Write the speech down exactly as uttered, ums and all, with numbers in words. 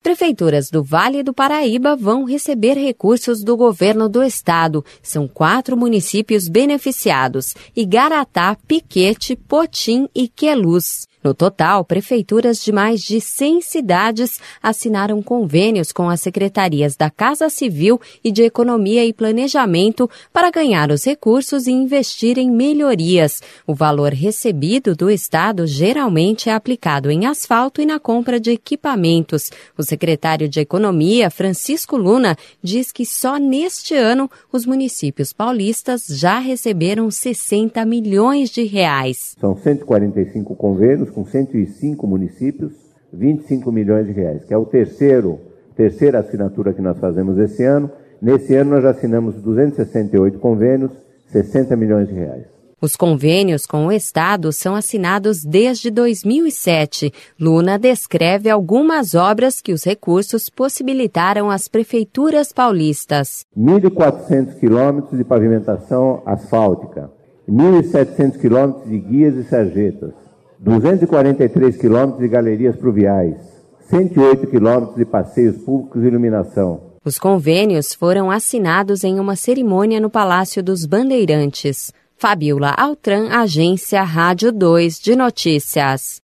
prefeituras do Vale do Paraíba vão receber recursos do governo do estado. São quatro municípios beneficiados: Igaratá, Piquete, Potim e Queluz. No total, prefeituras de mais de cem cidades assinaram convênios com as secretarias da Casa Civil e de Economia e Planejamento para ganhar os recursos e investir em melhorias. O valor recebido do estado geralmente é aplicado em asfalto e na compra de equipamentos. O secretário de Economia, Francisco Luna, diz que só neste ano os municípios paulistas já receberam sessenta milhões de reais. São cento e quarenta e cinco convênios com cento e cinco municípios, vinte e cinco milhões de reais, que é o terceiro, terceira assinatura que nós fazemos esse ano. Nesse ano nós já assinamos duzentos e sessenta e oito convênios, sessenta milhões de reais. Os convênios com o estado são assinados desde dois mil e sete. Luna descreve algumas obras que os recursos possibilitaram às prefeituras paulistas. mil e quatrocentos quilômetros de pavimentação asfáltica, mil e setecentos quilômetros de guias e sarjetas, duzentos e quarenta e três quilômetros de galerias pluviais, cento e oito quilômetros de passeios públicos e iluminação. Os convênios foram assinados em uma cerimônia no Palácio dos Bandeirantes. Fabiola Altran, Agência Rádio dois de Notícias.